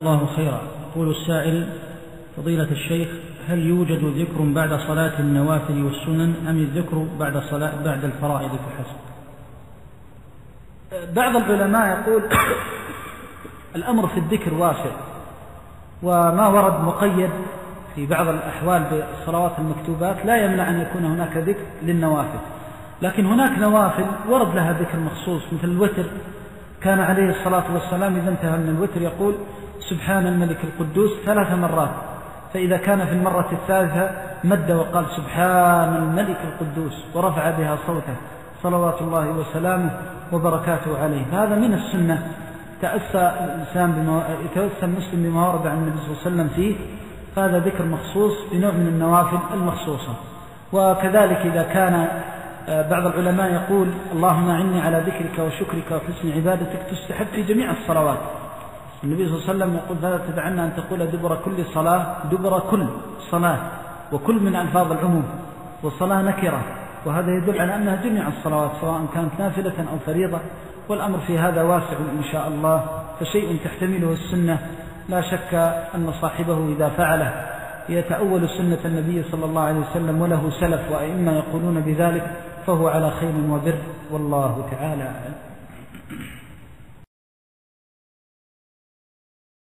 الله خيرا. يقول السائل: فضيلة الشيخ، هل يوجد ذكر بعد صلاة النوافل والسنن أم الذكر بعد الفرائض فحسب؟ بعض العلماء يقول الأمر في الذكر واسع، وما ورد مقيد في بعض الأحوال بالصلوات المكتوبات لا يمنع أن يكون هناك ذكر للنوافل، لكن هناك نوافل ورد لها ذكر مخصوص مثل الوتر. كان عليه الصلاة والسلام إذا انتهى من الوتر يقول: سبحان الملك القدوس 3 مرات، فإذا كان في المرة الثالثة مد وقال: سبحان الملك القدوس، ورفع بها صوته صلوات الله وسلامه وبركاته عليه. هذا من السنة، يتأسى المسلم بما ورد عن النبي صلى الله عليه وسلم فيه، هذا ذكر مخصوص بنوع من النوافل المخصوصة. وكذلك إذا كان بعض العلماء يقول: اللهم أعني على ذكرك وشكرك وحسن عبادتك، تستحب في جميع الصلوات. النبي صلى الله عليه وسلم يقول: فلا تدعنا أن تقول دبر كل صلاة، وكل من ألفاظ العموم، والصلاة نكرة، وهذا يدل على أنها جميع الصلوات سواء كانت نافلة أو فريضة. والأمر في هذا واسع إن شاء الله، فشيء تحتمله السنة لا شك أن صاحبه إذا فعله يتأول سنة النبي صلى الله عليه وسلم، وله سلف وأئمة يقولون بذلك، فهو على خير وبر، والله تعالى أعلم.